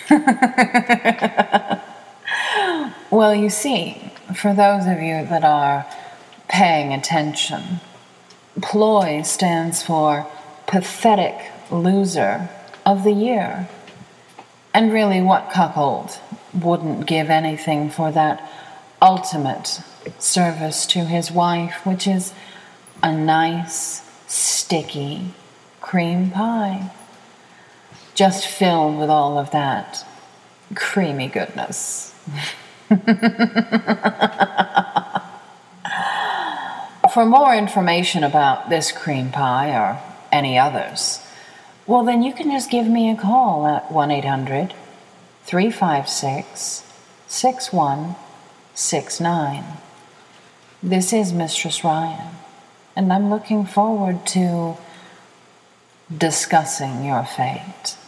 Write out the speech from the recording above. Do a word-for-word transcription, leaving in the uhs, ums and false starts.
Well, you see, for those of you that are paying attention, Ploy stands for Pathetic Loser of the Year. And really, what cuckold wouldn't give anything for that ultimate service to his wife, which is a nice, sticky cream pie, just filled with all of that creamy goodness. For more information about this cream pie or any others, well, then you can just give me a call at one eight hundred, three five six, six one six nine. This is Mistress Ryan, and I'm looking forward to discussing your fate.